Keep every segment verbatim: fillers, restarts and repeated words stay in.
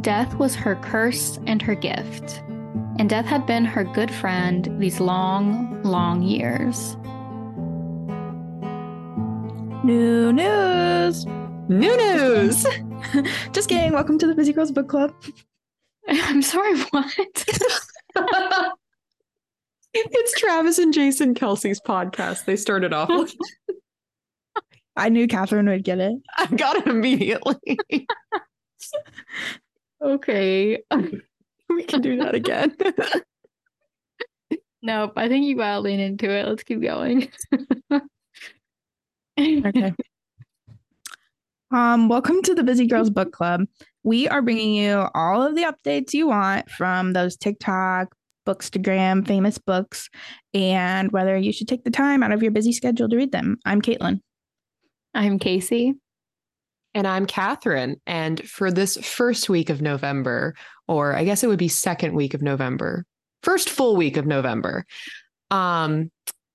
Death was her curse and her gift, and death had been her good friend these long, long years. New news! New news! Just kidding. Welcome to the Busy Girls Book Club. I'm sorry, what? It's Travis and Jason Kelsey's podcast. They started off with... I knew Catherine would get it. I got it immediately. Okay. We can do that again. Nope, I think you gotta lean into it. Let's keep going. Okay. Um, welcome to the Busy Girls Book Club. We are bringing you all of the updates you want from those TikTok, Bookstagram, famous books, and whether you should take the time out of your busy schedule to read them. I'm Caitlin. I'm Casey. And I'm Catherine. And for this first week of November, or I guess it would be second week of November, first full week of November, um,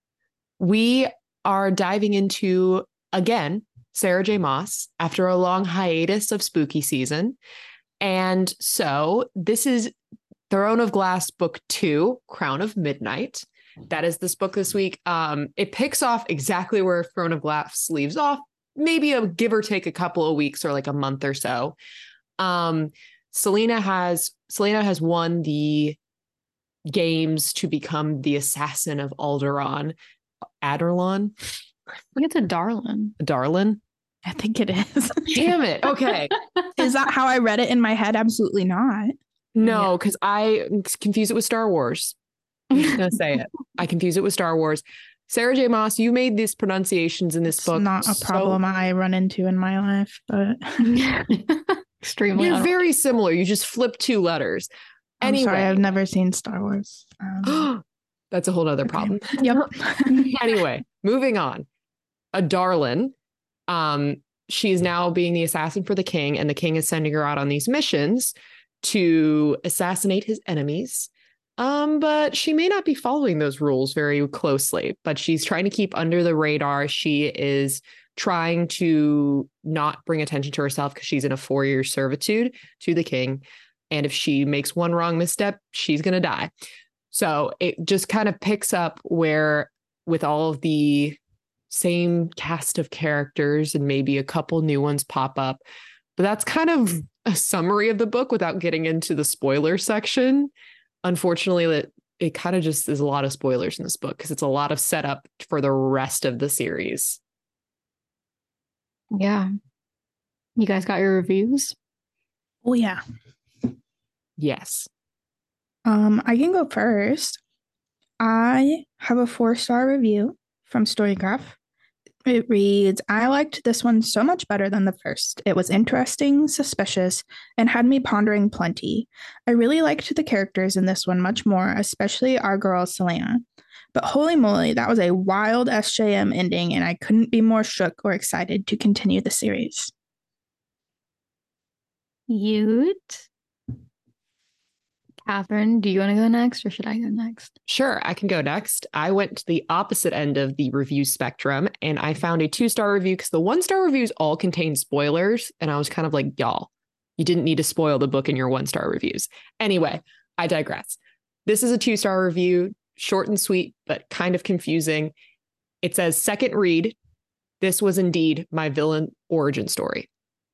we are diving into, again, Sarah J. Maas after a long hiatus of spooky season. And so this is Throne of Glass book two, Crown of Midnight. That is this book this week. Um, it picks off exactly where Throne of Glass leaves off, maybe a give or take a couple of weeks or like a month or so. Um, Selena has Selena has won the games to become the assassin of Alderaan. Adarlan? I think it's a Darlin. Darlin? I think it is. Damn it. Okay. Is that how I read it in my head? Absolutely not. No, because yeah. I confuse it with Star Wars. I'm just going to say it. I confuse it with Star Wars. Sarah J. Maas, you made these pronunciations in this it's book. Not a so... problem I run into in my life, but extremely. You're very similar. You just flip two letters. I'm anyway, sorry, I've never seen Star Wars. Um, That's a whole other problem. Okay. Yep. Anyway, moving on. A Darlin. Um, she's now being the assassin for the king, and the king is sending her out on these missions to assassinate his enemies. Um, but she may not be following those rules very closely, but she's trying to keep under the radar. She is trying to not bring attention to herself because she's in a four-year servitude to the king. And if she makes one wrong misstep, she's going to die. So it just kind of picks up where with all of the same cast of characters and maybe a couple new ones pop up. But that's kind of a summary of the book without getting into the spoiler section. Unfortunately, it, it kind of just is a lot of spoilers in this book because it's a lot of setup for the rest of the series. Yeah. You guys got your reviews? Oh, yeah. Yes. Um, I can go first. I have a four-star review from Storygraph. It reads, I liked this one so much better than the first. It was interesting, suspicious, and had me pondering plenty. I really liked the characters in this one much more, especially our girl Selena. But holy moly, that was a wild S J M ending, and I couldn't be more shook or excited to continue the series. Cute. Catherine, do you want to go next or should I go next? Sure, I can go next. I went to the opposite end of the review spectrum and I found a two-star review because the one-star reviews all contain spoilers. And I was kind of like, y'all, you didn't need to spoil the book in your one-star reviews. Anyway, I digress. This is a two-star review, short and sweet, but kind of confusing. It says, second read, this was indeed my villain origin story.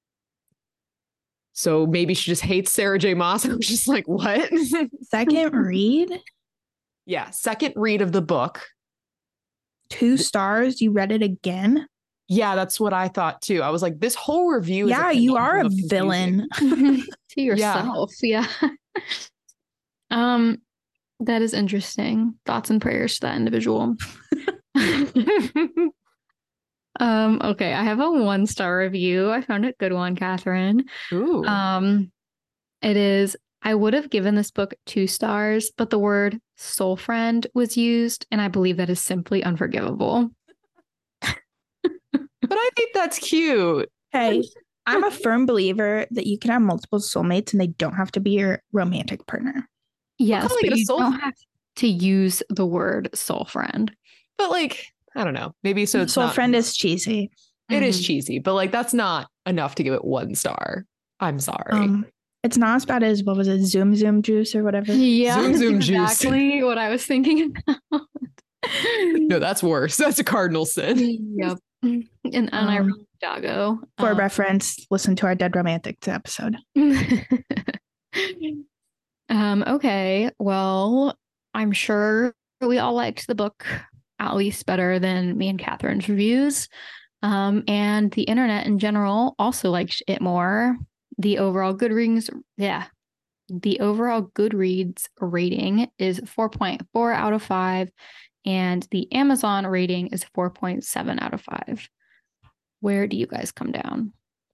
So maybe she just hates Sarah J. Maas. I'm just like, what? Second read? Yeah, second read of the book. Two stars? You read it again? Yeah, that's what I thought too. I was like, this whole review yeah, is you are a villain. To yourself. Yeah. yeah. Um, that is interesting. Thoughts and prayers to that individual. Um, okay, I have a one-star review. I found a good one, Catherine. Ooh. Um, it is, I would have given this book two stars, but the word soul friend was used, and I believe that is simply unforgivable. But I think that's cute. Hey, I'm a firm believer that you can have multiple soulmates and they don't have to be your romantic partner. Yes, but you soul don't have to use the word soul friend. But like, I don't know. Maybe so. It's Soul not, friend is cheesy. It mm-hmm. is cheesy, but like that's not enough to give it one star. I'm sorry. Um, It's not as bad as what was it, Zoom Zoom Juice or whatever. Yeah, Zoom, zoom juice. exactly what I was thinking about. No, that's worse. That's a cardinal sin. Yep. An unironic Um, doggo. For Um, reference, listen to our Dead Romantics episode. um, okay. Well, I'm sure we all liked the book at least better than me and Catherine's reviews. Um, and the internet in general also liked it more. The overall Goodreads, yeah, the overall Goodreads rating is four point four out of five, and the Amazon rating is four point seven out of five. Where do you guys come down?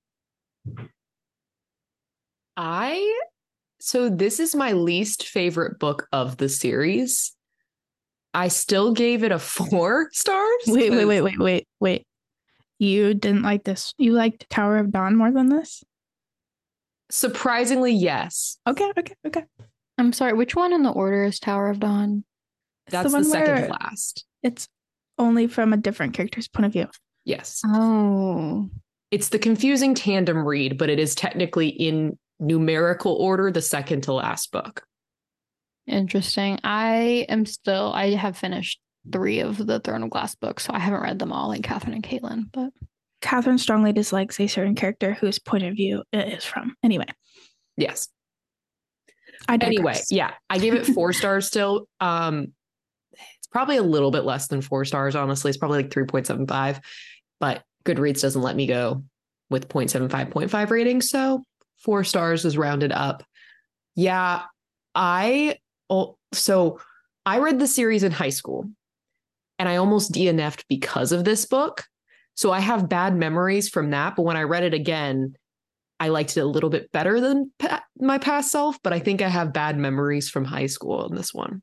I so this is my least favorite book of the series. I still gave it a four stars. Wait, wait, 'cause- wait, wait, wait, wait. You didn't like this. You liked Tower of Dawn more than this? Surprisingly, yes. Okay, okay, okay. I'm sorry, which one in the order is Tower of Dawn? It's That's the, one second where to last. it's only from a different character's point of view. Yes. Oh, It's the confusing tandem read, but it is technically in numerical order the second to last book. interesting. I am still, I have finished three of the Throne of Glass books, so I haven't read them all like Catherine and Caitlin, but Catherine strongly dislikes a certain character whose point of view it is from. Anyway, Yes. I digress. Anyway, yeah, I gave it four stars still. Um, it's probably a little bit less than four stars, honestly. It's probably like three point seven five, but Goodreads doesn't let me go with zero point seven five, zero point five rating. So four stars is rounded up. Yeah, I, oh, so I read the series in high school and I almost D N F'd because of this book. So I have bad memories from that. But when I read it again, I liked it a little bit better than pa- my past self, but I think I have bad memories from high school in this one.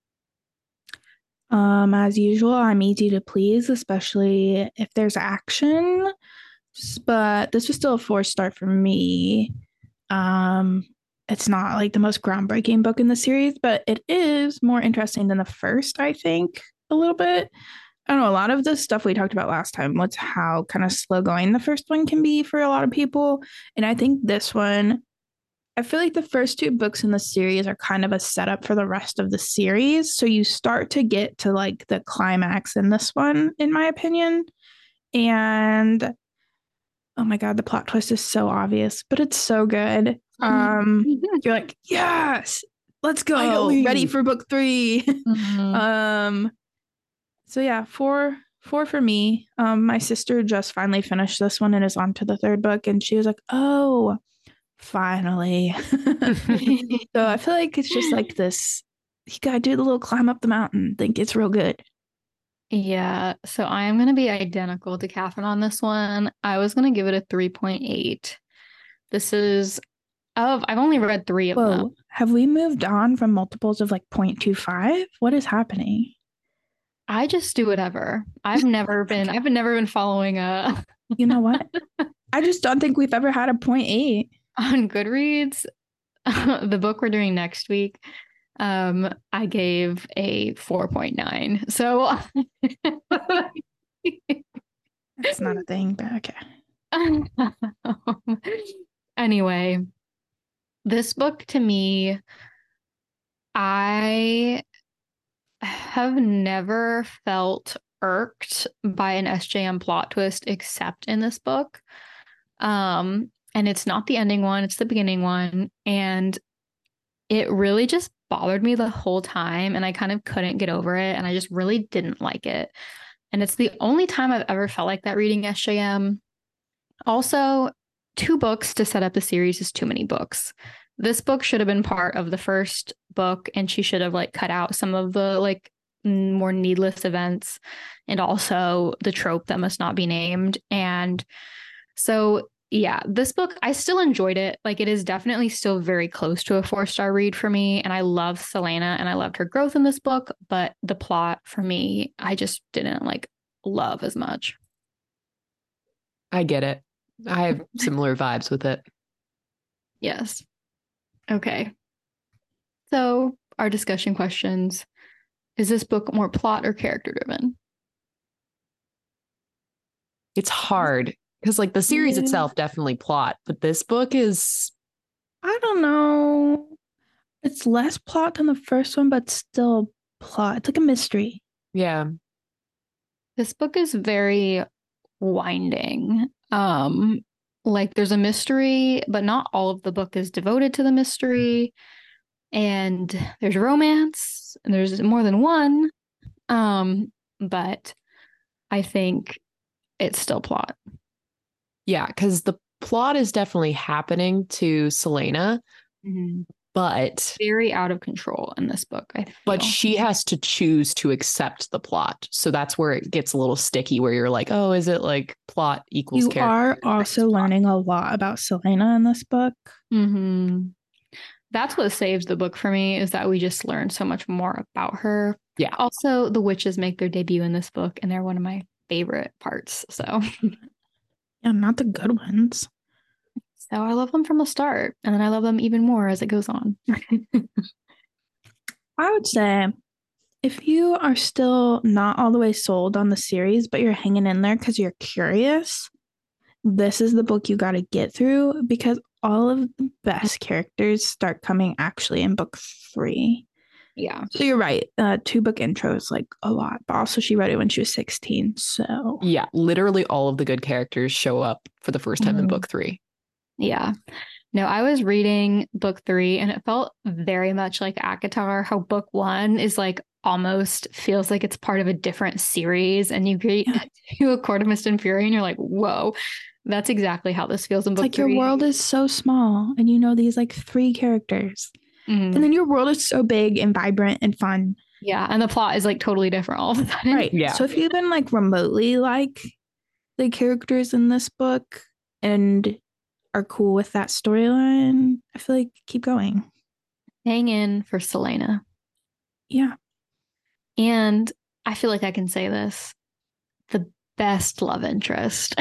Um, as usual, I'm easy to please, especially if there's action. S- But this was still a four star for me. Um, it's not like the most groundbreaking book in the series, but it is more interesting than the first, I think, a little bit. I don't know, a lot of the stuff we talked about last time was how kind of slow going the first one can be for a lot of people. And I think this one, I feel like the first two books in the series are kind of a setup for the rest of the series. So you start to get to like the climax in this one, in my opinion. And oh my God, the plot twist is so obvious, but it's so good. Um, you're like, yes, let's go. Finally. Ready for book three. Mhm. um, so yeah, four four for me. Um, my sister just finally finished this one and is on to the third book, and she was like, "Oh, finally." So I feel like it's just like this. You gotta do the little climb up the mountain. Think it's real good. Yeah, so I am going to be identical to Catherine on this one. I was going to give it a three point eight. This is of, I've only read three of them. Whoa, have we moved on from multiples of like zero point two five? What is happening? I just do whatever. I've never been, I've never been following a You know what? I just don't think we've ever had a point eight. on Goodreads. The book we're doing next week, um, I gave a four point nine. So That's not a thing, but okay. anyway, this book to me, I have never felt irked by an S J M plot twist except in this book. Um, and it's not the ending one, it's the beginning one. And it really just bothered me the whole time. And I kind of couldn't get over it. And I just really didn't like it. And it's the only time I've ever felt like that reading S J M. Also, two books to set up the series is too many books. This book should have been part of the first book, and she should have like cut out some of the like more needless events and also the trope that must not be named. And so, yeah, this book, I still enjoyed it. Like, it is definitely still very close to a four-star read for me. And I love Selena and I loved her growth in this book, but the plot for me, I just didn't like love as much. I get it. I have similar vibes with it. Yes. Okay. So, our discussion questions. Is this book more plot or character driven? It's hard because like the series Yeah. itself definitely plot, but this book is I don't know. It's less plot than the first one, but still plot. It's like a mystery. Yeah. This book is very winding. Um, like there's a mystery, but not all of the book is devoted to the mystery. And there's romance, and there's more than one. Um, but I think it's still plot. Yeah, because the plot is definitely happening to Selena, Mm-hmm. but Very out of control in this book, I feel. but she has to choose to accept the plot. So that's where it gets a little sticky, where you're like, oh, is it like plot equals You character? are also learning a lot about Selena in this book. Mm-hmm. That's what saves the book for me, is that we just learn so much more about her. Yeah. Also, the witches make their debut in this book, and they're one of my favorite parts. So, Yeah, not the good ones. so I love them from the start, and then I love them even more as it goes on. I would say if you are still not all the way sold on the series, but you're hanging in there because you're curious, this is the book you got to get through because all of the best characters start coming actually in book three. Yeah. So you're right. Uh, two book intros like a lot, but also she wrote it when she was sixteen. So Yeah, literally all of the good characters show up for the first time in Mhm. book three. Yeah. No, I was reading book three and it felt very much like ACOTAR, how book one is like almost feels like it's part of a different series. And you get Yeah. to A Court of Mist and Fury and you're like, whoa, that's exactly how this feels in it's book like three. your world is so small and you know these like three characters. Mhm. And then your world is so big and vibrant and fun. Yeah. And the plot is like totally different all of a sudden. Right. Yeah. So if you even like remotely like the characters in this book and are cool with that storyline, I feel like keep going. Hang in for Selena. Yeah. And I feel like I can say this, the best love interest.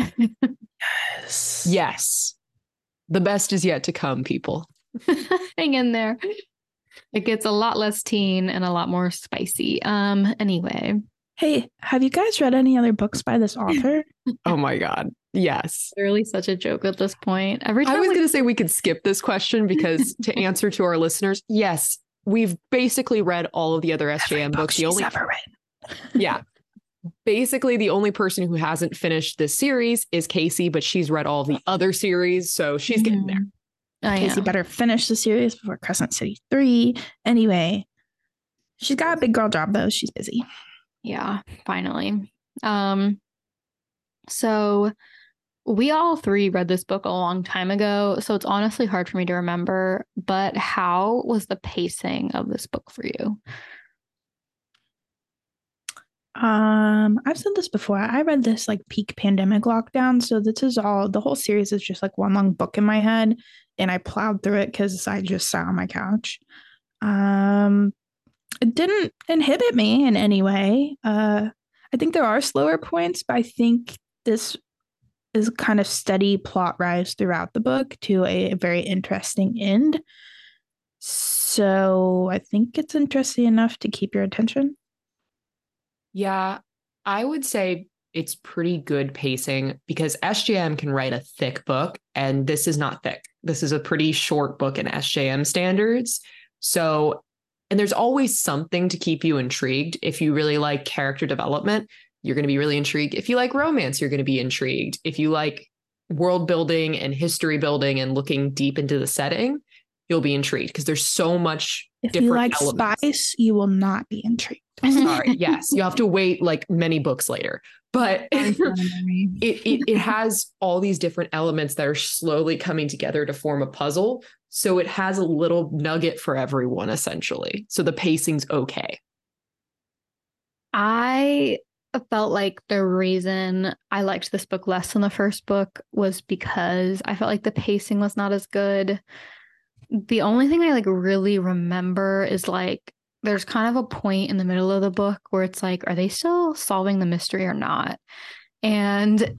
Yes. Yes. The best is yet to come, people. Hang in there. It gets a lot less teen and a lot more spicy. Um, anyway. Hey, have you guys read any other books by this author? Oh my God. Yes. Literally such a joke at this point. Every time I was we- going to say we could skip this question because to answer to our listeners, yes, we've basically read all of the other S J M Every book books. The she's only, ever read. yeah, basically the only person who hasn't finished this series is Casey, but she's read all the other series, so she's getting there. I Casey know. better finish the series before Crescent City three. Anyway, she's got a big girl job though. She's busy. Yeah, finally. Um, so we all three read this book a long time ago, so it's honestly hard for me to remember. But how was the pacing of this book for you? Um, I've said this before. I read this like peak pandemic lockdown, so this is all the whole series is just like one long book in my head, and I plowed through it because I just sat on my couch. Um, it didn't inhibit me in any way. Uh, I think there are slower points, but I think this is kind of steady plot rise throughout the book to a, a very interesting end. So I think it's interesting enough to keep your attention. Yeah, I would say it's pretty good pacing because S J M can write a thick book, and this is not thick. This is a pretty short book in S J M standards. So, and there's always something to keep you intrigued. If you really like character development, you're going to be really intrigued. If you like romance, you're going to be intrigued. If you like world building and history building and looking deep into the setting, you'll be intrigued because there's so much If different you like elements. spice, you will not be intrigued. Sorry, yes, you have to wait like many books later, but it, it it has all these different elements that are slowly coming together to form a puzzle. So it has a little nugget for everyone essentially. So the pacing's okay. I felt like the reason I liked this book less than the first book was because I felt like the pacing was not as good. The only thing I like really remember is like there's kind of a point in the middle of the book where it's like, are they still solving the mystery or not? And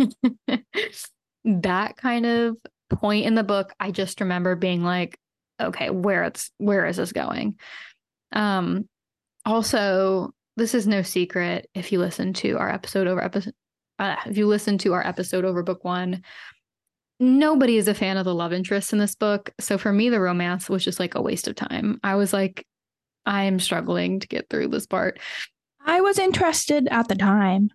that kind of point in the book, I just remember being like, okay, where it's where is this going? Um, also, this is no secret if you listen to our episode over episode, uh, if you listen to our episode over book one, nobody is a fan of the love interest in this book. So for me, the romance was just like a waste of time. I was like, I am struggling to get through this part. I was interested at the time.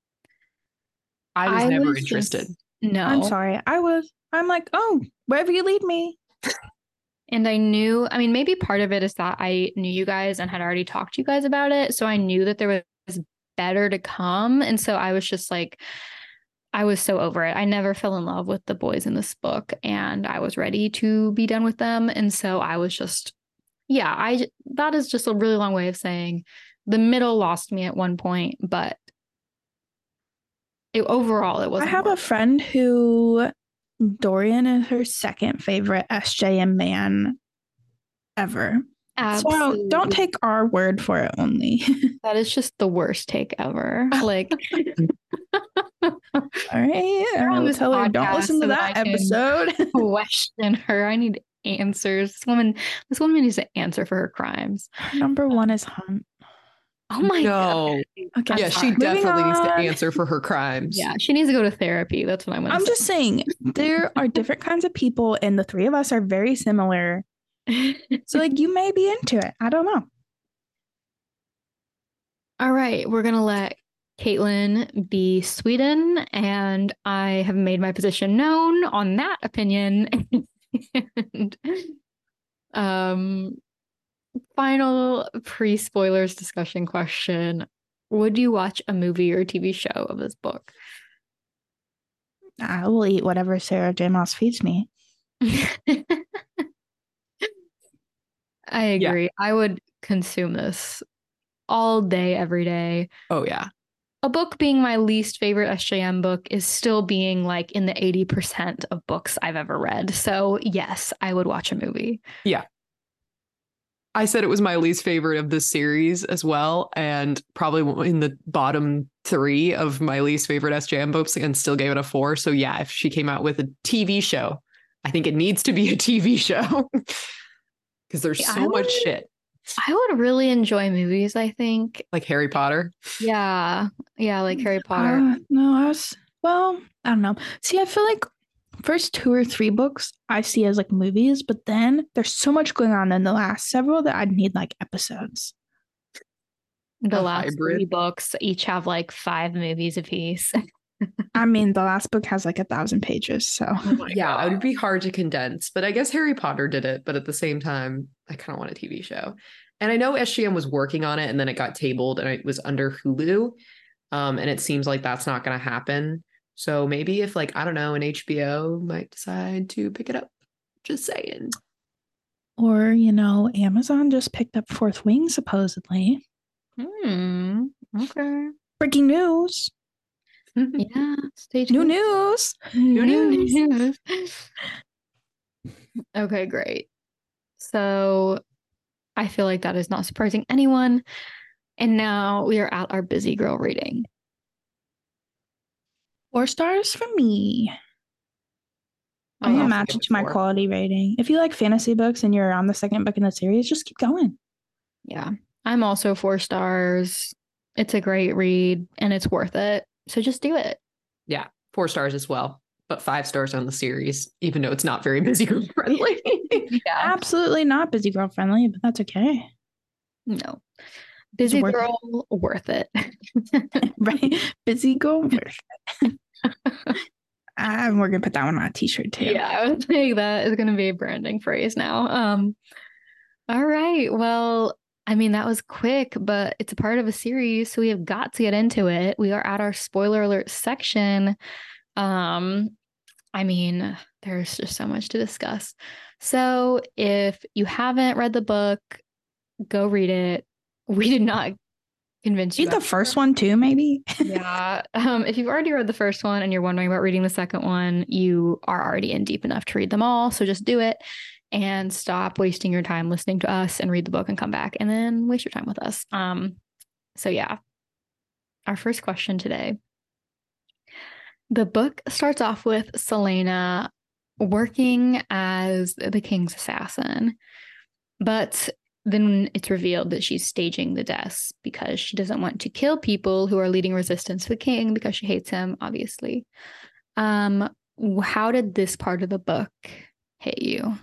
I was I never was interested. just- no. I'm sorry. I was. I'm like, oh, wherever you lead me. And I knew, I mean, maybe part of it is that I knew you guys and had already talked to you guys about it. So I knew that there was better to come. And so I was just like, I was so over it. I never fell in love with the boys in this book and I was ready to be done with them. And so I was just, yeah, I, that is just a really long way of saying the middle lost me at one point, but it, overall, it I wasn't. have a worth it. friend who Dorian is her second favorite S J M man ever. So Absolutely. don't take our word for it only. That is just the worst take ever. Like, All right. You're on I'll this tell her don't podcast listen to so that that I can- episode. question her. I need answers. This woman, this woman needs to answer for her crimes. Her number one is Hunt. Oh my No. god. Okay. I'm Yeah, she sorry. Moving definitely needs to on. answer for her crimes. Yeah, she needs to go to therapy. That's what I'm gonna I'm just saying there are different kinds of people, and the three of us are very similar. say. So, like, you may be into it. I don't know. All right, we're gonna let Caitlin be Sweden, and I have made my position known on that opinion. and, um, final pre-spoilers discussion question: would you watch a movie or T V show of this book? I will eat whatever Sarah J. Maas feeds me. I Yeah. agree. I would consume this all day, every day. Oh, yeah. A book being my least favorite S J M book is still being like in the eighty percent of books I've ever read. So, yes, I would watch a movie. I said it was my least favorite of the series as well, and probably in the bottom three of my least favorite S J M books, and still gave it a four. So yeah, if she came out with a T V show, I think it needs to be a T V show because there's Yeah, so I much would- shit, I would really enjoy movies, I think. like Harry Potter. Yeah. Yeah, like Harry Potter. Uh, no, I was, well, I don't know. See, I feel like first two or three books I see as like movies, but then there's so much going on in the last several that I'd need like episodes. The a last hybrid. three books each have like five movies apiece. I mean, the last book has like a thousand pages, so Yeah, it would be hard to condense, but I guess Harry Potter did it. But at the same time, I kind of want a T V show. And I know S G M was working on it, and then it got tabled, and it was under Hulu. Um, and it seems like that's not going to happen. So maybe if, like, I don't know, an H B O might decide to pick it up. Just saying. or you know, Amazon just picked up Fourth Wing supposedly. Hmm. Okay. Breaking news! Yeah. Stay New tuned. news! New news. news. Okay, great. So I feel like that is not surprising anyone. And now we are at our busy girl reading. Four stars for me. Oh, I can I'll match give it it to my four. quality rating. If you like fantasy books and you're on the second book in the series, just keep going. Yeah. I'm also four stars. It's a great read and it's worth it. So just do it. Yeah, four stars as well, but five stars on the series, even though it's not very busy girl friendly. Yeah. Absolutely not busy girl friendly, but that's okay. No. Busy worth it. girl, worth it. Right? Busy girl. worth it. And we're gonna put that one on a t-shirt too. Yeah, I was saying that is going to be a branding phrase now. Um, all right. Well, I mean, that was quick, but it's a part of a series, so we have got to get into it. We are at our spoiler alert section. Um, I mean, there's just so much to discuss. So if you haven't read the book, go read it. We did not convince you. Read the first one too, maybe. Yeah. Um, if you've already read the first one and you're wondering about reading the second one, you are already in deep enough to read them all. So just do it and stop wasting your time listening to us and read the book and come back and then waste your time with us. Um, so yeah. Our first question today. The book starts off with Selena working as the king's assassin, but then it's revealed that she's staging the deaths because she doesn't want to kill people who are leading resistance to the king because she hates him, obviously. Um, how did this part of the book hit you?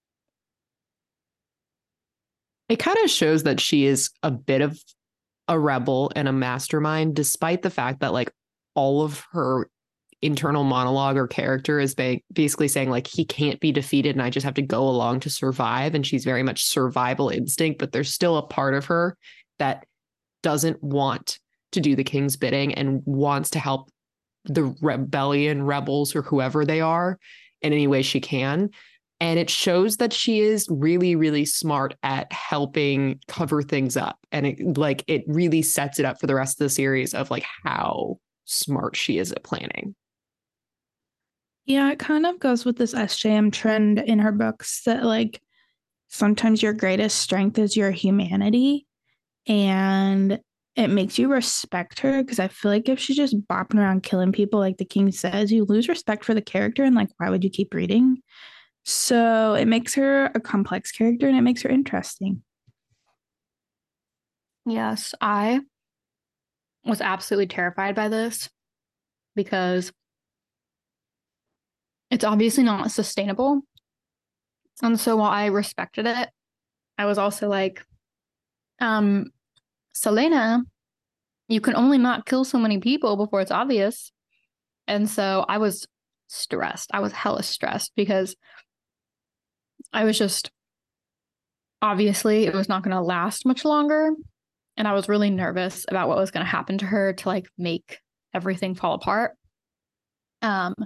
It kind of shows that she is a bit of a rebel and a mastermind, despite the fact that like all of her internal monologue or character is ba- basically saying like he can't be defeated and I just have to go along to survive. And she's very much survival instinct, but there's still a part of her that doesn't want to do the king's bidding and wants to help the rebellion rebels or whoever they are in any way she can. And it shows that she is really, really smart at helping cover things up. And it like it really sets it up for the rest of the series of like how smart she is at planning. Yeah, it kind of goes with this S J M trend in her books that like sometimes your greatest strength is your humanity. And it makes you respect her because I feel like if she's just bopping around killing people like the king says, you lose respect for the character and like why would you keep reading? So it makes her a complex character and it makes her interesting. Yes, I was absolutely terrified by this because it's obviously not sustainable. And so while I respected it, I was also like, um, Celaena, you can only not kill so many people before it's obvious. And so I was stressed. I was hella stressed because I was just, obviously, it was not going to last much longer. And I was really nervous about what was going to happen to her to like make everything fall apart. Um,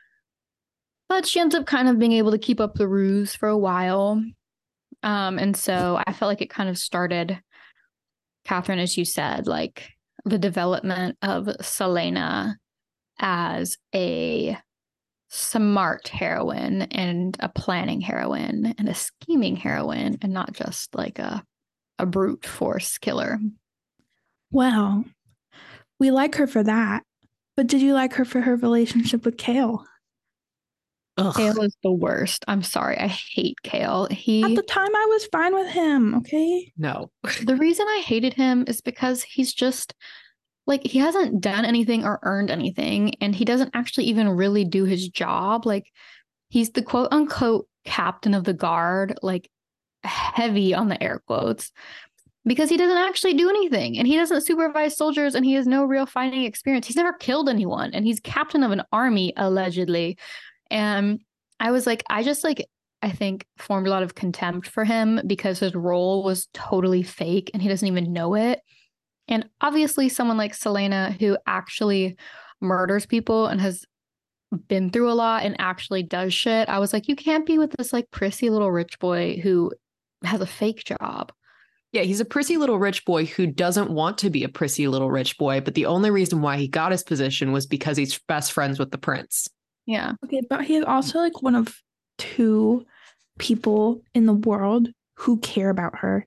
but she ends up kind of being able to keep up the ruse for a while. Um, and so I felt like it kind of started, Catherine, as you said, like the development of Celaena as a smart heroine and a planning heroine and a scheming heroine and not just like a, a brute force killer. Well, we like her for that. But did you like her for her relationship with Chaol? Ugh. Chaol is the worst. I'm sorry. I hate Chaol. He At the time, I was fine with him, okay? No. The reason I hated him is because he's just like he hasn't done anything or earned anything, and he doesn't actually even really do his job. Like he's the quote unquote captain of the guard, like heavy on the air quotes, because he doesn't actually do anything and he doesn't supervise soldiers and he has no real fighting experience. He's never killed anyone and he's captain of an army, allegedly. And I was like, I just like, I think formed a lot of contempt for him because his role was totally fake and he doesn't even know it. And obviously, someone like Celaena, who actually murders people and has been through a lot and actually does shit, I was like, you can't be with this like prissy little rich boy who has a fake job. Yeah, he's a prissy little rich boy who doesn't want to be a prissy little rich boy, but the only reason why he got his position was because he's best friends with the prince. Yeah. Okay, but he is also like one of two people in the world who care about her.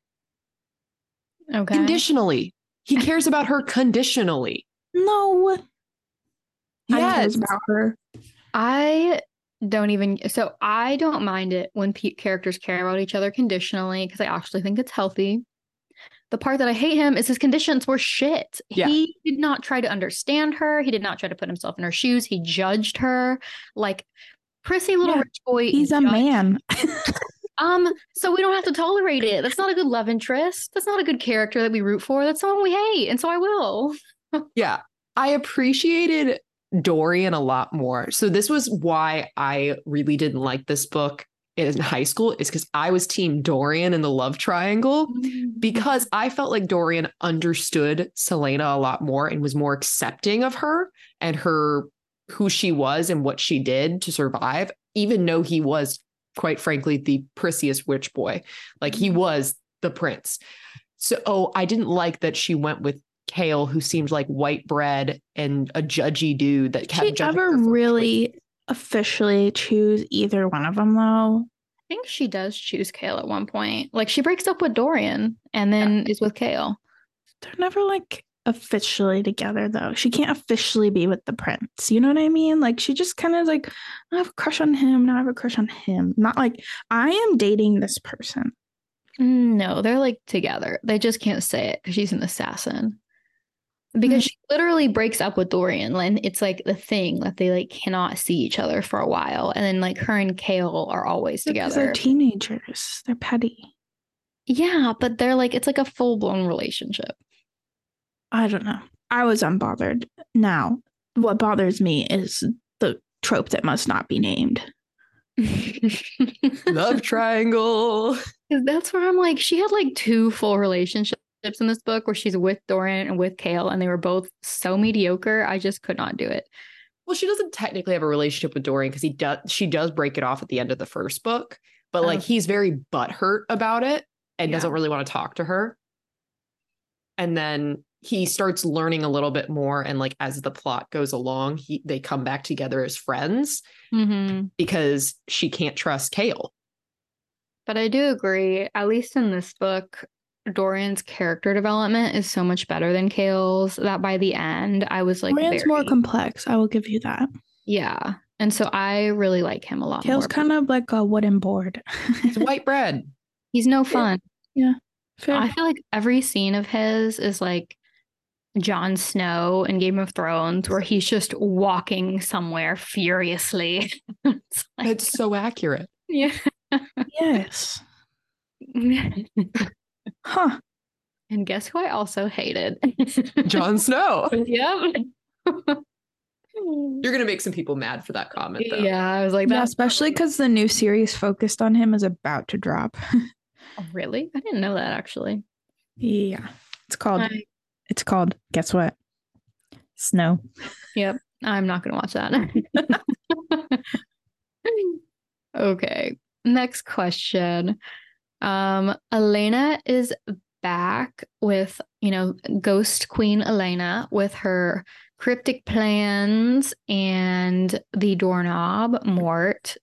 Okay. Conditionally. He cares about her conditionally. No. He Yes. cares about her. I don't even, so I don't mind it when pe- characters care about each other conditionally because I actually think it's healthy. The part that I hate him is his conditions were shit. Yeah. He did not try to understand her. He did not try to put himself in her shoes. He judged her like prissy little Yeah, rich boy. He's a judged- man. Um, so we don't have to tolerate it. That's not a good love interest. That's not a good character that we root for. That's someone we hate. And so I will. Yeah. I appreciated Dorian a lot more. So this was why I really didn't like this book in high school, is because I was team Dorian in the love triangle, because I felt like Dorian understood Celaena a lot more and was more accepting of her and her, who she was and what she did to survive, even though he was, quite frankly, the prissiest witch boy. Like he was the prince. So oh, I didn't like that she went with Chaol, who seemed like white bread and a judgy dude that kept Did she judging ever her for really officially choose either one of them, though? I think she does choose Chaol at one point. Like she breaks up with Dorian and then is with Chaol. They're never like officially together, though. She can't officially be with the prince. You know what I mean? Like she just kind of like, I have a crush on him. Now I have a crush on him. Not like I am dating this person. No, they're like together. They just can't say it because she's an assassin. because Mm. she literally breaks up with Dorian. And it's like the thing that they like cannot see each other for a while. And then like her and Kale are always Because together. they're teenagers. They're petty. Yeah, but they're like, it's like a full blown relationship. I don't know. I was unbothered. Now, what bothers me is the trope that must not be named. Love triangle. That's where I'm like, she had like two full relationships in this book where she's with Dorian and with Kale, and they were both so mediocre. I just could not do it. Well, she doesn't technically have a relationship with Dorian because he does. She does break it off at the end of the first book, but like Oh. he's very butthurt about it and Yeah. doesn't really want to talk to her. And then he starts learning a little bit more, and like as the plot goes along, he they come back together as friends Mm-hmm. because she can't trust Kale. But I do agree, at least in this book, Dorian's character development is so much better than Kale's that by the end, I was like, Dorian's very, more complex. I will give you that. yeah. And so I really like him a lot Kale's more. kind of like a wooden board. It's white bread. He's no fun. Fair. I feel like every scene of his is like Jon Snow in Game of Thrones, where he's just walking somewhere furiously. It's like, It's so accurate. yeah. Yes. Huh. And guess who I also hated? Jon Snow. Yep. You're gonna make some people mad for that comment, though. Yeah, I was like, Yeah, that. especially because the new series focused on him is about to drop. Oh, really? I didn't know that actually. Yeah. It's called I- it's called guess what? Snow. Yep. I'm not gonna watch that. Okay. Next question. Um, Elena is back with, you know, Ghost Queen Elena with her cryptic plans and the doorknob, Mort.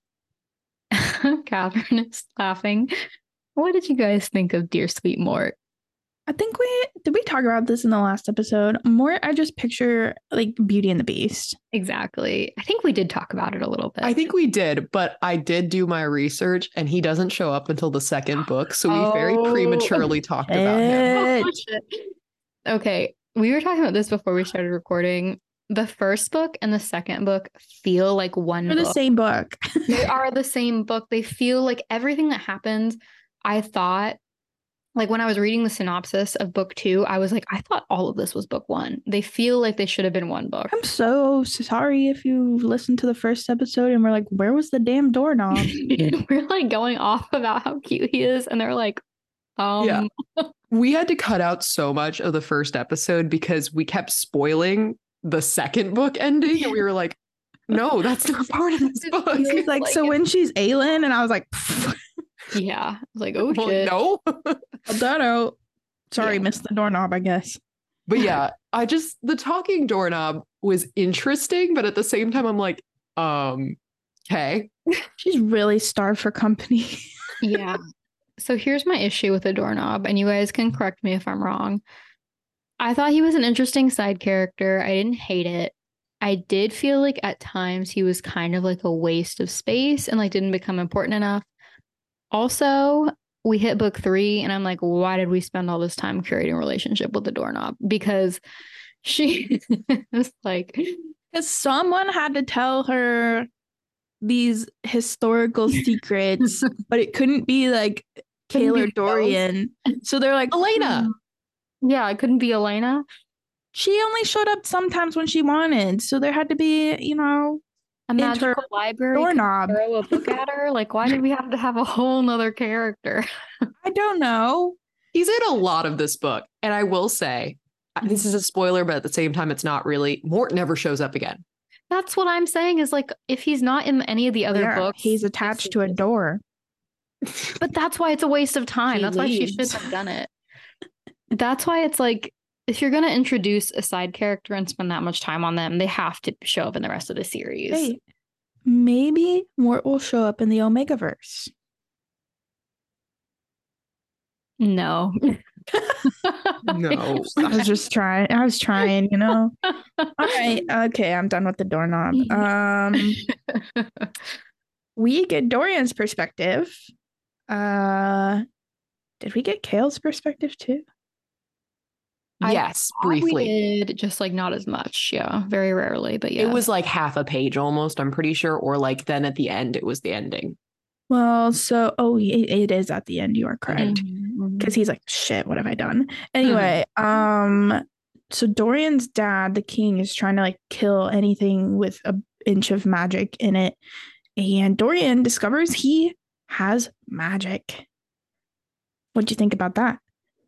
Catherine is laughing. What did you guys think of Dear Sweet Mort? I think we did we talk about this in the last episode. More I just picture like Beauty and the Beast. Exactly. I think we did talk about it a little bit. I think we did, but I did do my research and he doesn't show up until the second book. So we very Oh. prematurely talked about him. Oh, shit. Okay, we were talking about this before we started recording. The first book and the second book feel like one They're book. the same book. They are the same book. They feel like everything that happens. I thought, like when I was reading the synopsis of book two, I was like, I thought all of this was book one. They feel like they should have been one book. I'm so sorry if you listened to the first episode and we're like, where was the damn doorknob? We're like going off about how cute he is, and they're like, um, Yeah. We had to cut out so much of the first episode because we kept spoiling the second book ending. And we were like, no, that's not part of this book. He's like, Like so it. when she's Aelin, and I was like, yeah, I was like, oh Well, shit. no. that out. Sorry, Yeah. missed the doorknob, I guess. But yeah, I just, the talking doorknob was interesting, but at the same time, I'm like, um, okay. She's really starved for company. Yeah. So here's my issue with the doorknob, and you guys can correct me if I'm wrong. I thought he was an interesting side character. I didn't hate it. I did feel like at times he was kind of like a waste of space and like didn't become important enough. Also, we hit book three, and I'm like, why did we spend all this time curating a relationship with the doorknob? Because she is like, Because someone had to tell her these historical secrets, but it couldn't be like Couldn't Kale or be Dorian. So they're like, Elena. "Hmm." yeah, it couldn't be Elena. She only showed up sometimes when she wanted. So there had to be, you know, A Enter magical library could doorknob. throw a book at her. Like, why did we have to have a whole nother character? I don't know. He's in a lot of this book. And I will say, this is a spoiler, but at the same time, it's not really. Mort never shows up again. That's what I'm saying is like, if he's not in any of the other Yeah, books, he's attached to a door. but that's why it's a waste of time. He That's why she should leaves. have done it. That's why it's like, if you're going to introduce a side character and spend that much time on them, they have to show up in the rest of the series. Hey, maybe Mort will show up in the Omegaverse. No. No. I was just trying. I was trying, you know. All right. Okay, I'm done with the doorknob. Um, we get Dorian's perspective. Uh, did we get Kale's perspective too? I Yes, thought we briefly. did, just like not as much. Yeah, very rarely, but yeah. It was like half a page almost, I'm pretty sure. Or like then at the end, it was the ending. Well, so oh, it, it is at the end. You are correct. Mhm, Because mhm. he's like, shit, what have I done? Anyway, um, so Dorian's dad, the king, is trying to like kill anything with a inch of magic in it. And Dorian discovers he has magic. What do you think about that?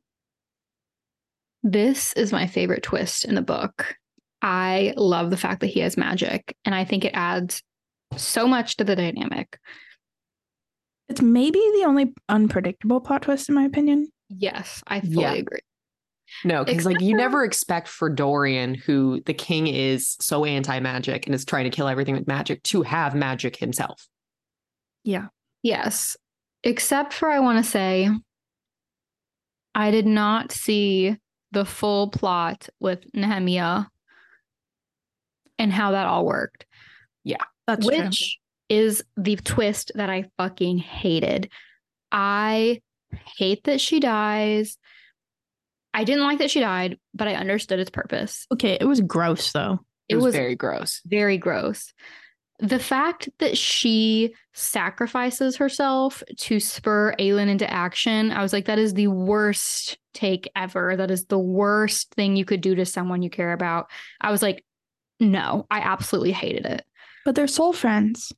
This is my favorite twist in the book. I love the fact that he has magic, and I think it adds so much to the dynamic. It's maybe the only unpredictable plot twist, in my opinion. Yes, I fully Yeah. agree. No, because like Except you for- never expect for Dorian, who the king is so anti-magic and is trying to kill everything with magic, to have magic himself. Yeah. Yes, except for I want to say I did not see the full plot with Nehemiah and how that all worked. Yeah, that's which true. is the twist that I fucking hated. I hate that she dies. I didn't like that she died, but I understood its purpose. Okay, it was gross though. it, It was, was very gross. very gross. The fact that she sacrifices herself to spur Aelin into action, I was like, that is the worst take ever. That is the worst thing you could do to someone you care about. I was like, no, I absolutely hated it. But they're soul friends.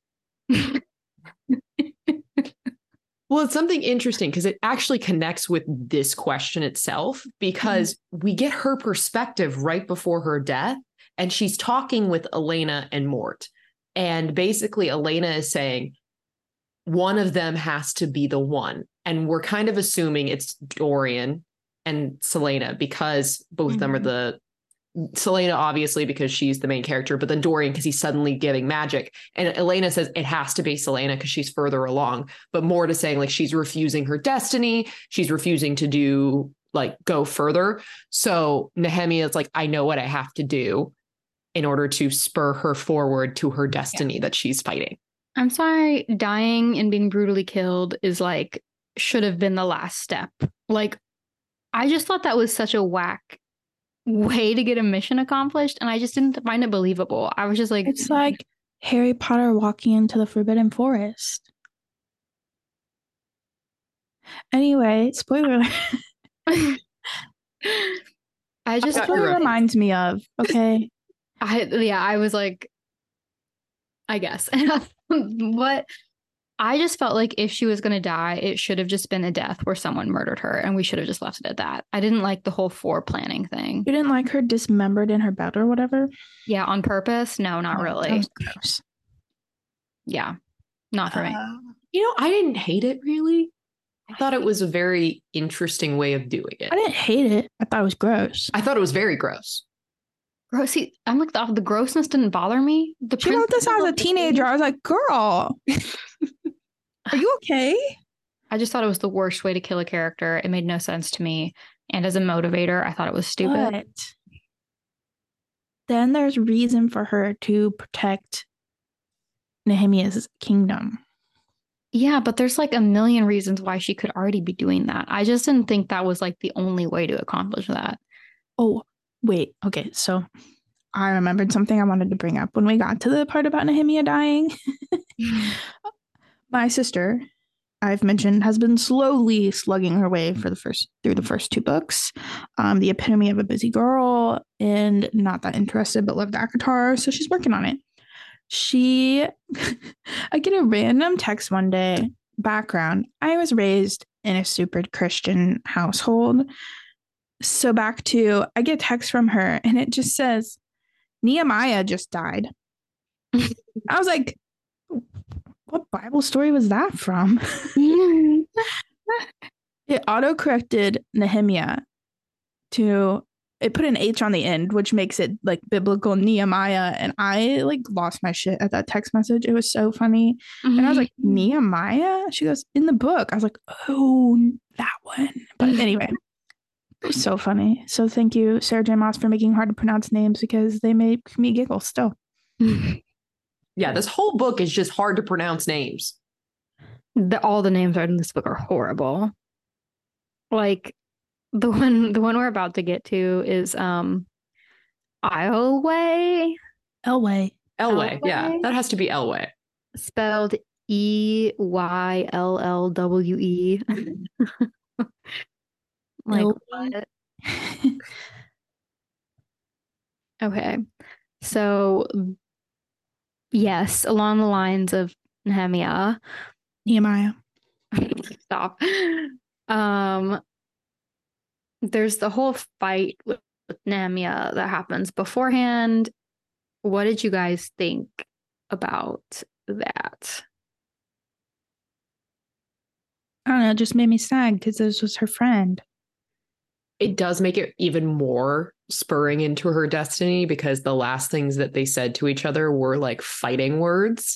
Well, it's something interesting because it actually connects with this question itself, because mm-hmm. we get her perspective right before her death, and she's talking with Elena and Mort. And basically, Elena is saying one of them has to be the one. And we're kind of assuming it's Dorian and Celaena, because both mm-hmm. of them are the Celaena, obviously, because she's the main character, but then Dorian, because he's suddenly giving magic. And Elena says it has to be Celaena because she's further along. But Mort is saying like she's refusing her destiny. She's refusing to do like go further. So Nehemiah is like, I know what I have to do in order to spur her forward to her destiny yeah. that she's fighting. I'm sorry, dying and being brutally killed is like, should have been the last step. Like, I just thought that was such a whack way to get a mission accomplished, and I just didn't find it believable. I was just like, it's like Harry Potter walking into the Forbidden Forest. Anyway, spoiler. I just That's what it reminds me of. Okay. I yeah, I was like, I guess. But I just felt like if she was going to die, it should have just been a death where someone murdered her, and we should have just left it at that. I didn't like the whole foreplanning thing. You didn't like her dismembered in her bed or whatever? Yeah, on purpose? No, not oh, really. That was gross. Yeah, not for uh, me. You know, I didn't hate it really. I thought it was a very interesting way of doing it. I didn't hate it. I thought it was gross. I thought it was very gross. Gross. See, I'm like, the, the grossness didn't bother me. The she wrote this as a teenager. I was like, girl, are you okay? I just thought it was the worst way to kill a character. It made no sense to me. And as a motivator, I thought it was stupid. But then there's reason for her to protect Nehemiah's kingdom. Yeah, but there's like a million reasons why she could already be doing that. I just didn't think that was like the only way to accomplish that. Oh, wait. Okay, so I remembered something I wanted to bring up when we got to the part about Nehemiah dying. My sister, I've mentioned, has been slowly slugging her way for the first through the first two books. Um, the epitome of a busy girl and not that interested, but loved ACOTAR. So she's working on it. She, I get a random text one day. Background: I was raised in a super Christian household. So back to, I get a text from her and it just says, Nehemiah just died. I was like, what Bible story was that from? It auto-corrected Nehemiah to, it put an H on the end, which makes it like biblical Nehemiah. And I like lost my shit at that text message. It was so funny. Mm-hmm. And I was like, Nehemiah? She goes, in the book. I was like, oh, that one. But anyway, it was so funny. So thank you, Sarah J. Maas, for making hard to pronounce names, because they make me giggle still. Yeah, this whole book is just hard to pronounce names. The, all the names in this book are horrible. Like, the one the one we're about to get to is um Ioway. Elway. Elway. Yeah, Elway? that has to be Elway. Spelled E Y L L W E. Like Elway. what? Okay. So yes, along the lines of Nehemiah. Nehemiah. Stop. Um, there's the whole fight with, with Nehemiah that happens beforehand. What did you guys think about that? I don't know, it just made me sad because this was her friend. It does make it even more spurring into her destiny because the last things that they said to each other were like fighting words.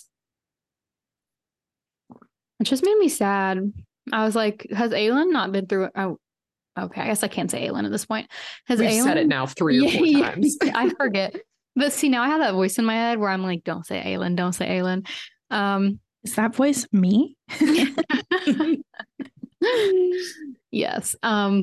It just made me sad. I was like, has Aelin not been through it? Oh, okay. I guess I can't say Aelin at this point. Has We've Aelin said it now three or four yeah, times. Yeah, I forget. But see, now I have that voice in my head where I'm like, don't say Aelin, don't say Aelin. Um, Is that voice me? yes. Um,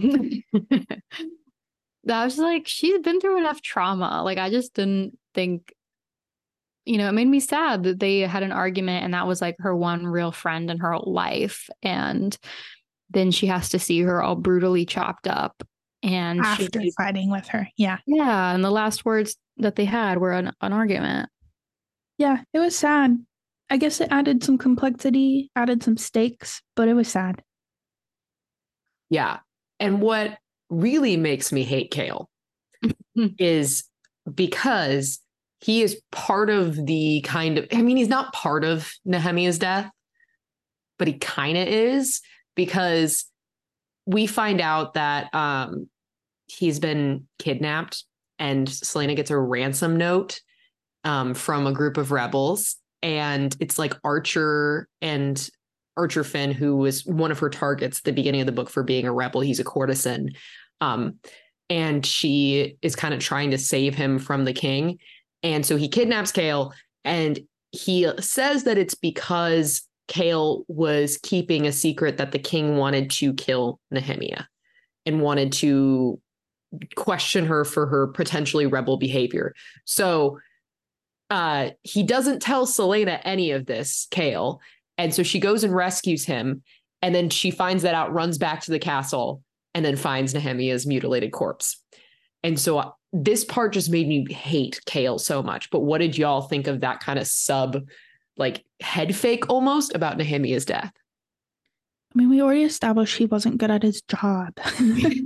I was like, she's been through enough trauma. Like, I just didn't think, you know, it made me sad that they had an argument and that was like her one real friend in her life. And then she has to see her all brutally chopped up. And After she, fighting with her. Yeah. yeah. And the last words that they had were an, an argument. Yeah, it was sad. I guess it added some complexity, added some stakes, but it was sad. Yeah. And what really makes me hate Chaol is because he is part of the kind of, I mean, he's not part of Nehemiah's death, but he kind of is because we find out that um, he's been kidnapped and Celaena gets a ransom note um, from a group of rebels. And it's like Archer and Archer Finn, who was one of her targets at the beginning of the book for being a rebel. He's a courtesan. Um, and she is kind of trying to save him from the king. And so he kidnaps Chaol, and he says that it's because Chaol was keeping a secret that the king wanted to kill Nehemiah and wanted to question her for her potentially rebel behavior. So uh, he doesn't tell Celaena any of this, Chaol. And so she goes and rescues him. And then she finds that out, runs back to the castle, and then finds Nehemiah's mutilated corpse. And so uh, this part just made me hate Chaol so much. But what did y'all think of that kind of sub, like head fake almost about Nehemiah's death? I mean, we already established he wasn't good at his job. But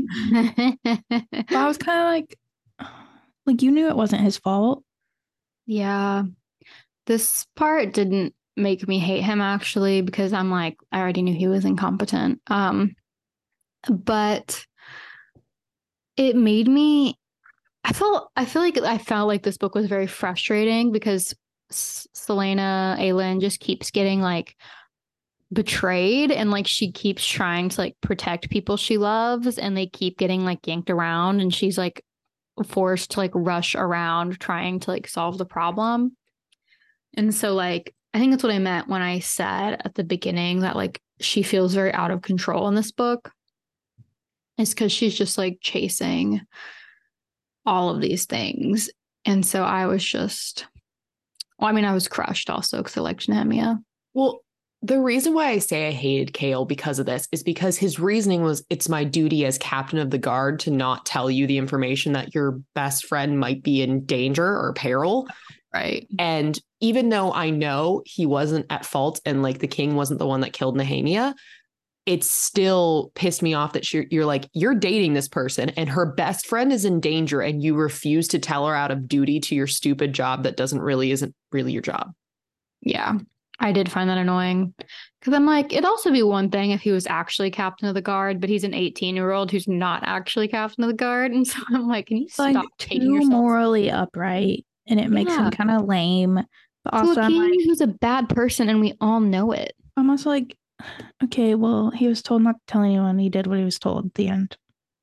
I was kind of like, like you knew it wasn't his fault. Yeah. This part didn't make me hate him actually because I'm like, I already knew he was incompetent. Um, but it made me I felt I feel like I felt like this book was very frustrating because S- Celaena Aelin just keeps getting like betrayed and like she keeps trying to like protect people she loves and they keep getting like yanked around and she's like forced to like rush around trying to like solve the problem. And so like I think that's what I meant when I said at the beginning that like she feels very out of control in this book. It's because she's just like chasing all of these things. And so I was just, well, I mean, I was crushed also because I liked Nehemiah. Well, the reason why I say I hated Chaol because of this is because his reasoning was it's my duty as captain of the guard to not tell you the information that your best friend might be in danger or peril. Right. And even though I know he wasn't at fault and like the king wasn't the one that killed Nehemiah, it still pissed me off that you're, you're like, you're dating this person and her best friend is in danger and you refuse to tell her out of duty to your stupid job that doesn't really isn't really your job. Yeah, I did find that annoying because I'm like, it'd also be one thing if he was actually captain of the guard, but he's an eighteen year old who's not actually captain of the guard. And so I'm like, can you stop Like taking too yourself morally upright, and it makes Yeah. him kind of lame. But to also, a I'm king like, who's a bad person and we all know it? I'm also like, okay, well, he was told not to tell anyone. He did what he was told at the end.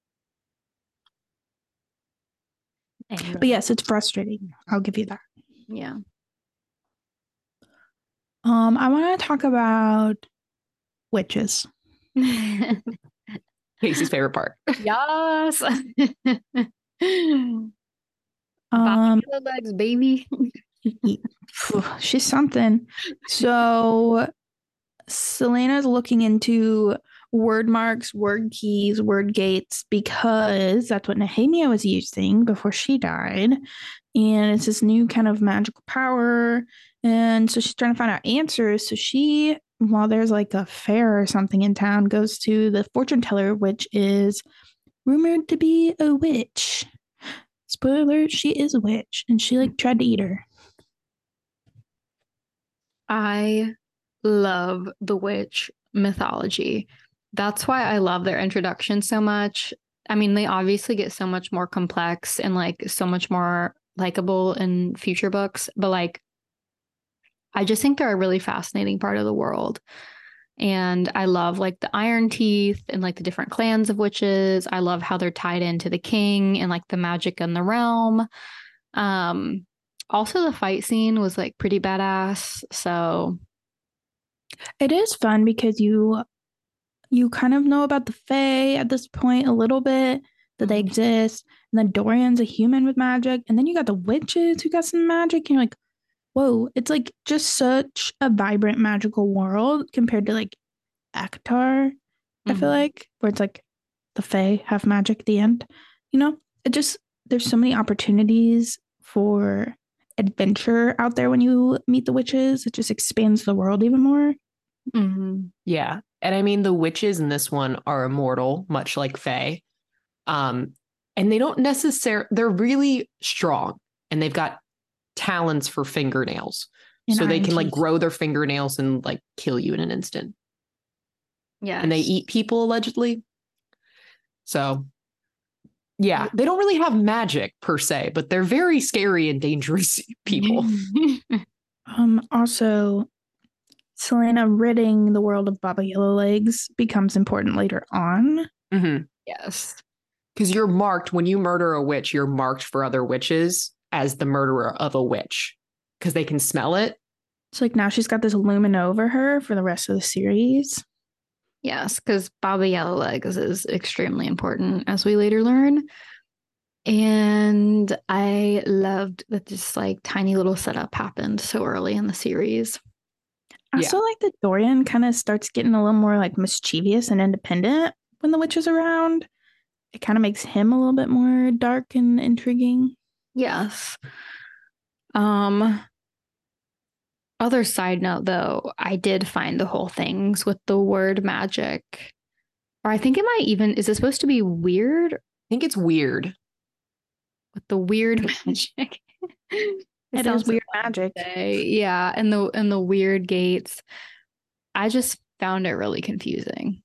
And, But yes, it's frustrating. I'll give you that. yeah. Um, I want to talk about witches. Casey's favorite part. Yes. Um, Yellow legs, baby. she's something. So Selena's looking into word marks, word keys, word gates because that's what Nehemia was using before she died. And it's this new kind of magical power. And so she's trying to find out answers. So she, while there's like a fair or something in town, goes to the fortune teller, which is rumored to be a witch. Spoiler alert, she is a witch. And she like tried to eat her. I love the witch mythology. That's why I love their introduction so much. I mean, they obviously get so much more complex and like so much more likable in future books, but like I just think they're a really fascinating part of the world. And I love like the Iron Teeth and like the different clans of witches. I love how they're tied into the king and like the magic in the realm. Um, also the fight scene was like pretty badass. So It is fun because you you kind of know about the Fae at this point a little bit, that they Mhm. exist. And then Dorian's a human with magic. And then you got the witches who got some magic. And you're like, whoa, it's like just such a vibrant magical world compared to like Akatar, I feel Mhm. like, where it's like the Fae have magic at the end. You know, it just, there's so many opportunities for adventure out there when you meet the witches. It just expands the world even more. Mhm. Yeah. And I mean, the witches in this one are immortal, much like Faye. Um, and they don't necessarily, they're really strong and they've got talons for fingernails. And So they iron can like teeth. grow their fingernails and like kill you in an instant. Yes. And they eat people allegedly. So yeah, they don't really have magic per se, but they're very scary and dangerous people. Um, also, Selena ridding the world of Baba Yellowlegs becomes important later on. Mm-hmm. Yes. Because you're marked when you murder a witch, you're marked for other witches as the murderer of a witch because they can smell it. So like now she's got this lumina over her for the rest of the series. Yes, because Baba Yellowlegs is extremely important, as we later learn. And I loved that this like tiny little setup happened so early in the series. I Yeah. also like that Dorian kind of starts getting a little more like mischievous and independent when the witch is around. It kind of makes him a little bit more dark and intriguing. Yes. Um, other side note though, I did find the whole things with the word magic. Or I think it might even, is it supposed to be weird I think it's weird. with the weird magic? It, It sounds is so weird fun to magic. say. Yeah, and the and the weird gates. I just found it really confusing.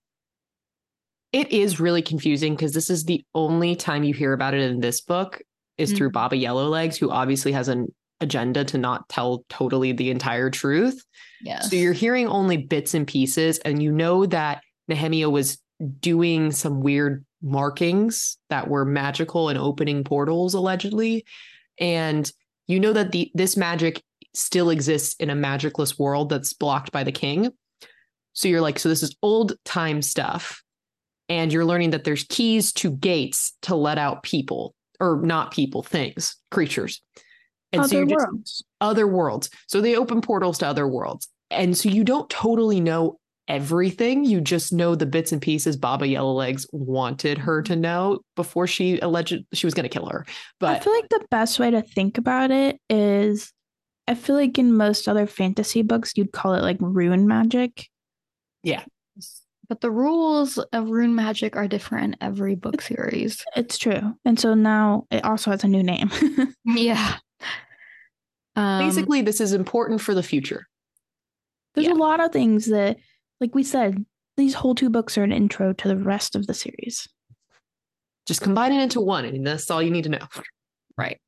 It is really confusing because this is the only time you hear about it in this book is through Mhm. Baba Yellowlegs, who obviously has an agenda to not tell totally the entire truth. Yes. So you're hearing only bits and pieces, and you know that Nehemia was doing some weird markings that were magical and opening portals allegedly, and you know that the this magic still exists in a magicless world that's blocked by the king. So you're like, so this is old time stuff, and you're learning that there's keys to gates to let out people, or not people, things, creatures. And so Other you're just worlds. other worlds. So they open portals to other worlds. And so you don't totally know everything. You just know the bits and pieces Baba Yellowlegs wanted her to know before she alleged she was going to kill her. I But feel like the best way to think about it is I feel like in most other fantasy books, you'd call it like rune magic. yeah, But the rules of rune magic are different in every book series. It's true. And so now it also has a new name. Yeah. Um, basically, this is important for the future. There's Yeah. a lot of things that, like we said, these whole two books are an intro to the rest of the series. Just combine it into one, and that's all you need to know. right.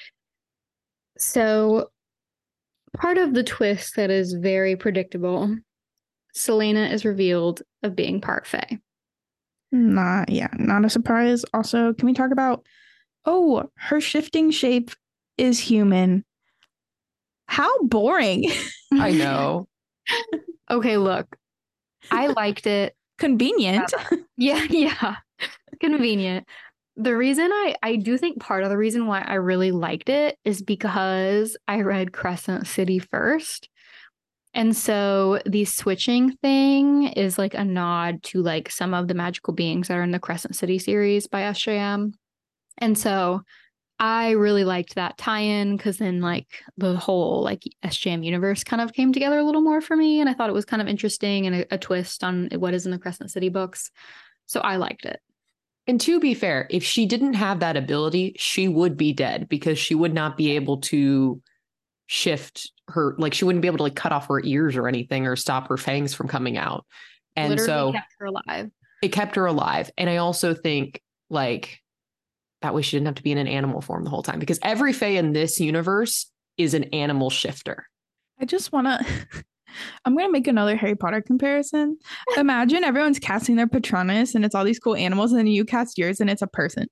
So part of the twist that is very predictable, Selena is revealed of being part Fae. Not, yeah, not a surprise. Also, can we talk about, oh, her shifting shape is human. How boring. I know. Okay, look, I liked it. Convenient. Yeah, yeah. Convenient. The reason I I do think part of the reason why I really liked it is because I read Crescent City first. And so the switching thing is like a nod to like some of the magical beings that are in the Crescent City series by S J M. And so I really liked that tie-in because then like the whole like S J M universe kind of came together a little more for me. And I thought it was kind of interesting and a, a twist on what is in the Crescent City books. So I liked it. And to be fair, if she didn't have that ability, she would be dead because she would not be able to shift her, like she wouldn't be able to like cut off her ears or anything or stop her fangs from coming out. And Literally so kept her alive. It kept her alive. And I also think like that way she didn't have to be in an animal form the whole time because every Fae in this universe is an animal shifter. I just want to. I'm going to make another Harry Potter comparison. Imagine everyone's casting their Patronus and it's all these cool animals, and then you cast yours and it's a person.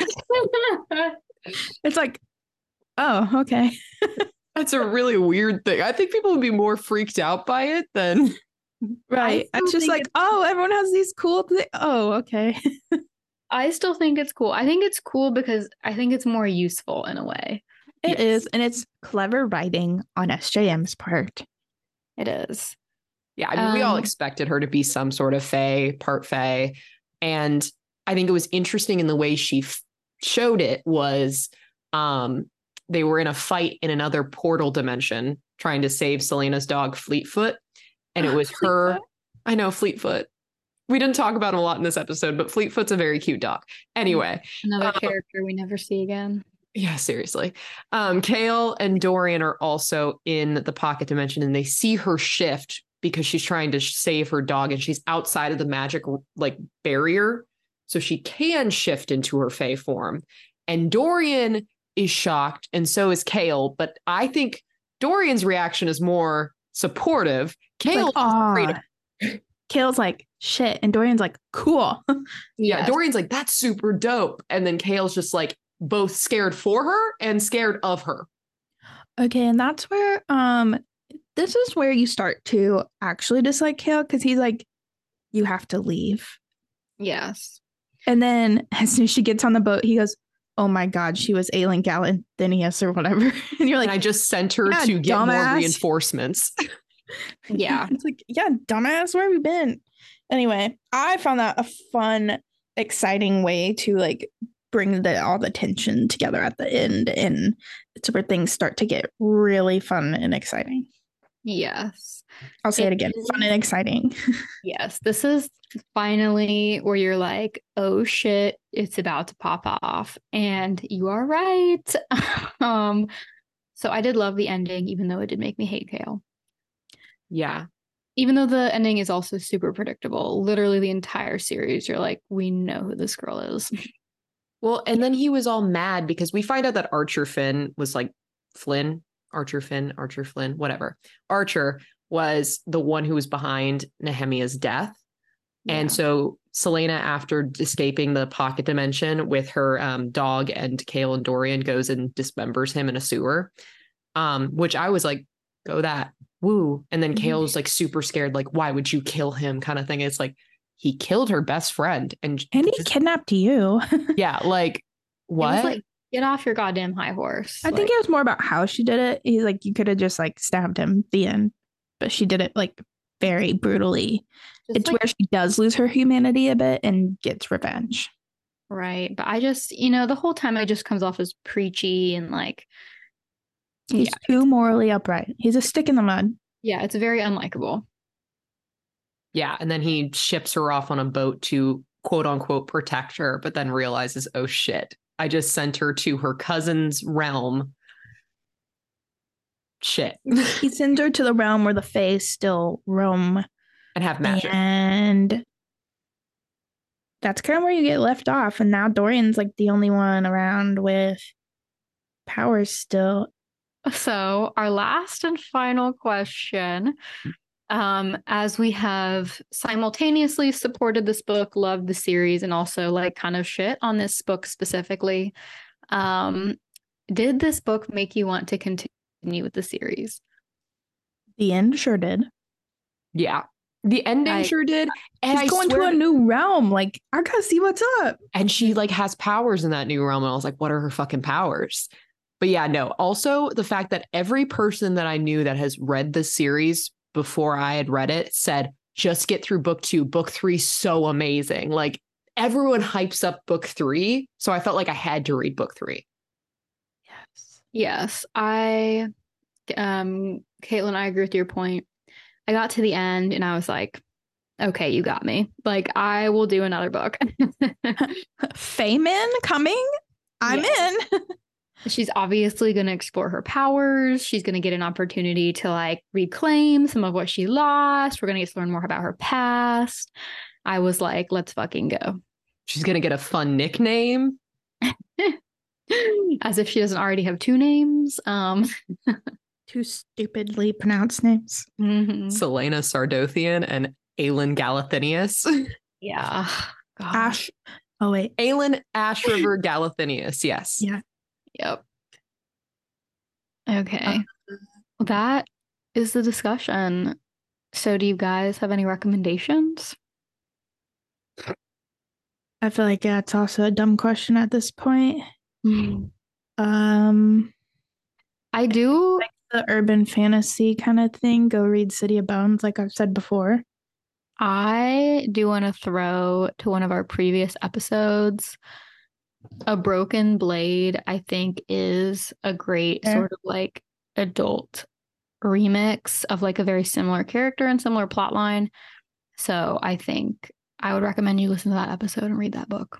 It's like, oh, okay. That's a really weird thing. I think people would be more freaked out by it than. Right. It's just like, it's... oh, everyone has these cool things. Oh, okay. I still think it's cool. I think it's cool because I think it's more useful in a way. It yes. is. And it's clever writing on S J M's part. It is. Yeah, I mean, um, we all expected her to be some sort of Fae, part Fae. And I think it was interesting in the way she f- showed it was um, they were in a fight in another portal dimension trying to save Celaena's dog, Fleetfoot. And it was her. I know, Fleetfoot. We didn't talk about him a lot in this episode, but Fleetfoot's a very cute dog. Anyway. Another um, character we never see again. Yeah, seriously. Um, Chaol and Dorian are also in the pocket dimension and they see her shift because she's trying to save her dog and she's outside of the magic like barrier. So she can shift into her Fae form. And Dorian is shocked and so is Chaol. But I think Dorian's reaction is more supportive. Chaol like, oh. Chaol's like, shit. And Dorian's like, cool. Yeah, yes. Dorian's like, that's super dope. And then Chaol's just like, both scared for her and scared of her. Okay, and that's where um this is where you start to actually dislike Chaol because he's like, you have to leave. Yes. And then as soon as she gets on the boat, he goes, oh my God, she was Aelin Gallen, Phineas or whatever. And you're like, and I just sent her yeah, to get dumbass. more reinforcements. Yeah. It's like, yeah, dumbass, where have you been? Anyway, I found that a fun, exciting way to like bring the all the tension together at the end, and it's where things start to get really fun and exciting. Yes. I'll say it, it again, is, fun and exciting. Yes, this is finally where you're like, oh shit, it's about to pop off. And you are right. um, so I did love the ending, even though it did make me hate Chaol. Yeah. Even though the ending is also super predictable. Literally the entire series, you're like, we know who this girl is. Well, and then he was all mad because we find out that Archer Finn was like Flynn, Archer Finn, Archer Flynn, whatever. Archer was the one who was behind Nehemia's death. Yeah. And so Celaena, after escaping the pocket dimension with her um, dog and Chaol and Dorian, goes and dismembers him in a sewer, um, which I was like, go that, woo. And then mm-hmm. Chaol's like super scared, like, why would you kill him kind of thing. It's like, he killed her best friend. And, and he just, kidnapped you. Yeah, like, what? Like, get off your goddamn high horse. I like, think it was more about how she did it. He's like, you could have just like stabbed him, the end. But she did it like very brutally. It's like, where she does lose her humanity a bit and gets revenge. Right. But I just, you know, the whole time it just comes off as preachy and like. He's yeah. too morally upright. He's a stick in the mud. Yeah, it's very unlikable. Yeah. And then he ships her off on a boat to quote unquote protect her, but then realizes, oh shit, I just sent her to her cousin's realm. Shit. He sends her to the realm where the Fae still roam and have magic. And that's kind of where you get left off. And now Dorian's like the only one around with powers still. So our last and final question. Um, as we have simultaneously supported this book, loved the series, and also like kind of shit on this book specifically, um, did this book make you want to continue with the series? The end sure did. Yeah. The ending I- sure did. And She's I going swear to a new realm. Like, I gotta see what's up. and she like has powers in that new realm. And I was like, what are her fucking powers? But yeah, no. Also, the fact that every person that I knew that has read this series before I had read it said, just get through book two. Book three, so amazing. Like everyone hypes up book three. So I felt like I had to read book three. Yes. Yes, I, um, Caitlin, I agree with your point. I got to the end and I was like, okay, you got me. Like, I will do another book. Fayman coming? I'm Yes. in. She's obviously going to explore her powers. She's going to get an opportunity to like reclaim some of what she lost. We're going to get to learn more about her past. I was like, let's fucking go. She's going to get a fun nickname. As if she doesn't already have two names. Um, Two stupidly pronounced names. mhm. Selena Sardothian and Aelin Galathinius. Yeah. God. Ash. Oh, wait. Aelin Ash River Galathinius. Yes. Yeah. Yep. Okay. Uh, Well, that is the discussion. So, do you guys have any recommendations? I feel like that's also a dumb question at this point. Um, I do. the urban fantasy kind of thing. Go read City of Bones, like I've said before. I do want to throw to one of our previous episodes. A Broken Blade, I think, is a great Yeah. sort of like adult remix of like a very similar character and similar plot line. So I think I would recommend you listen to that episode and read that book.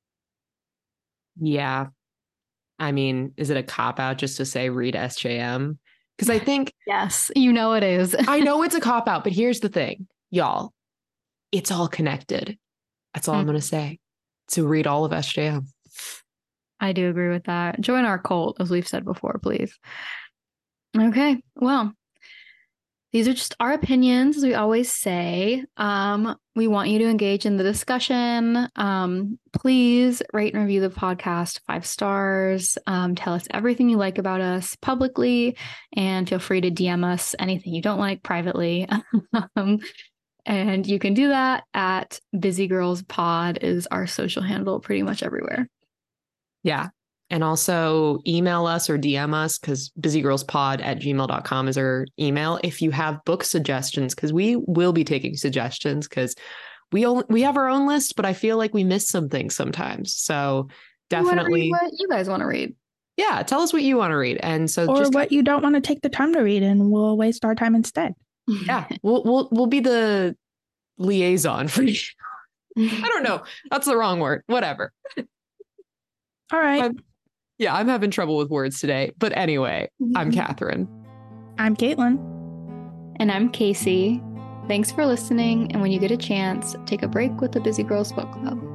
Yeah. I mean, is it a cop out just to say read S J M? Because I think Yes, you know it is. I know it's a cop out, but here's the thing, y'all. It's all connected. That's all I'm going to say. So read all of S J M. I do agree with that. Join our cult, as we've said before, please. Okay, well, these are just our opinions, as we always say. Um, we want you to engage in the discussion. Um, please rate and review the podcast five stars. Um, tell us everything you like about us publicly, and feel free to D M us anything you don't like privately. um, and you can do that at Busy Girls Pod is our social handle pretty much everywhere. Yeah. And also email us or D M us because busygirlspod at gmail dot com is our email if you have book suggestions, because we will be taking suggestions because we only, we have our own list, but I feel like we miss some things sometimes. So definitely. What you guys want to read. Yeah. Tell us what you want to read. And so Or just what you don't want to take the time to read, and we'll waste our time instead. yeah, we'll we'll we'll be the liaison for you. I don't know. That's the wrong word. Whatever. All right. I'm, yeah, I'm having trouble with words today. But anyway, I'm Catherine. I'm Caitlin. And I'm Casey. Thanks for listening. And when you get a chance, take a break with the Busy Girls Book Club.